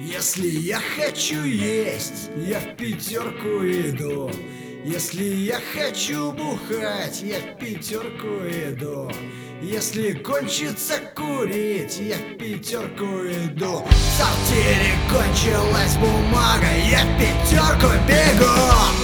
Если я хочу есть, я в пятерку иду. Если я хочу бухать, я в пятерку иду. Если кончится курить, я в пятерку иду. В сортире кончилась бумага, я в пятерку бегу.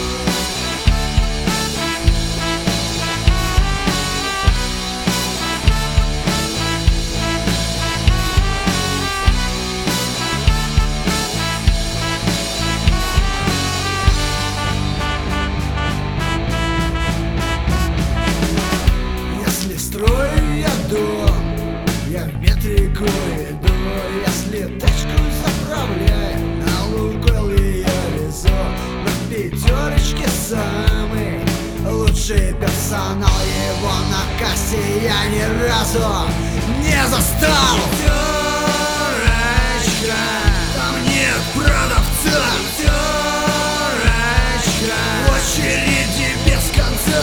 Я в метрику иду. Если тачку заправляю, на Лукойл я везу. Но в пятерочке самый лучший персонал. Его на кассе я ни разу не застал. Пятерочка, там нет продавца. Пятерочка, очереди без конца.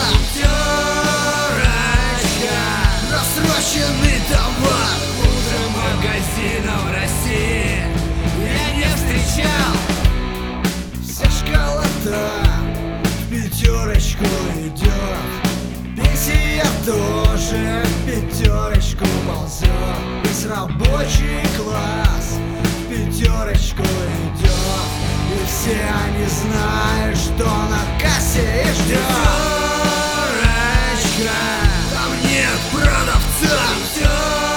Рассроченный товар, хуже магазинов России я не встречал. Вся школа-то в пятерочку идет. Пенсия тоже в пятерочку ползет. Весь рабочий класс в пятерочку идет. И все они знают, что на кассе их ждет. Пятерочка, нет продавца. Пятерочка,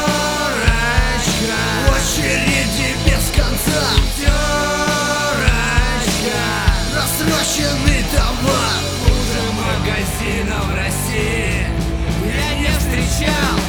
очереди без конца. Пятерочка, рассроченный товар, хуже магазинов России я не встречал.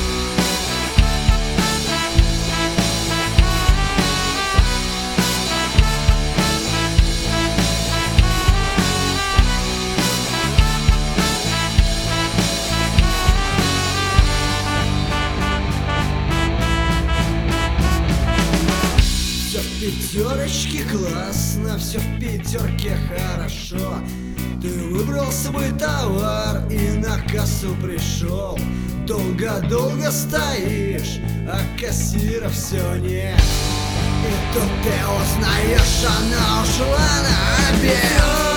Пятерочки классно, все в пятерке хорошо. Ты выбрал свой товар и на кассу пришел. Долго-долго стоишь, а кассира все нет. И тут ты узнаешь, она ушла на обед.